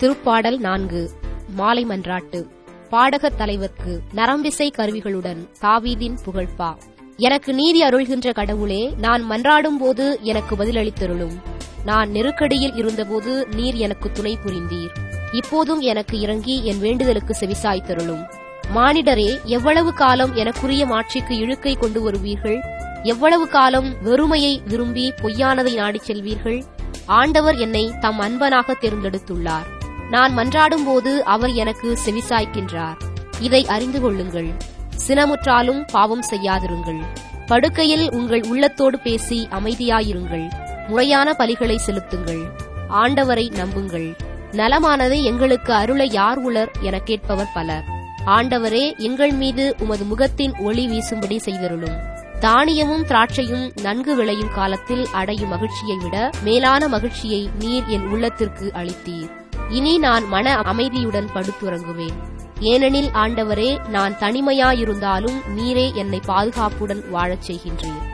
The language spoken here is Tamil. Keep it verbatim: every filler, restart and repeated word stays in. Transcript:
திருப்பாடல் நான்கு. மாலை மன்றாட்டு. பாடகத் தலைவர்க்கு நரம்பிசை கருவிகளுடன் தாவீதின் புகழ்பா. எனக்கு நீதி அருள்கின்ற கடவுளே, நான் மன்றாடும்போது எனக்கு பதிலளித்தருளும். நான் நெருக்கடியில் இருந்தபோது நீர் எனக்கு துணை புரிந்தீர். இப்போதும் எனக்கு இறங்கி என் வேண்டுதலுக்கு செவிசாய்த்தருளும். மானிடரே, எவ்வளவு காலம் எனக்குரிய மாட்சிக்கு இழுக்கை கொண்டு வருவீர்கள்? எவ்வளவு காலம் வெறுமையை விரும்பி பொய்யானதை நாடிச் செல்வீர்கள்? ஆண்டவர் என்னை தம் அன்பனாக தேர்ந்தெடுத்துள்ளார். நான் மன்றாடும்போது அவர் எனக்கு செவிசாய்க்கின்றார். இதை அறிந்து கொள்ளுங்கள். சினமுற்றாலும் பாவம் செய்யாதிருங்கள். படுக்கையில் உங்கள் உள்ளத்தோடு பேசி அமைதியாயிருங்கள். முறையான பலிகளை செலுத்துங்கள். ஆண்டவரை நம்புங்கள். நலமானதை எங்களுக்கு அருள யார் உளர் எனக் கேட்பவர் பலர். ஆண்டவரே, எங்கள் மீது உமது முகத்தின் ஒளி வீசும்படி செய்தருளும். தானியமும் திராட்சையும் நன்கு விளையும் காலத்தில் அடையும் மகிழ்ச்சியை விட மேலான மகிழ்ச்சியை நீர் என் உள்ளத்திற்கு அளித்தீர். இனி நான் மன அமைதியுடன் படுத்துறங்குவேன். ஏனெனில் ஆண்டவரே, நான் தனிமையாயிருந்தாலும் நீரே என்னை பாதுகாப்புடன் வாழச் செய்கின்றீர்.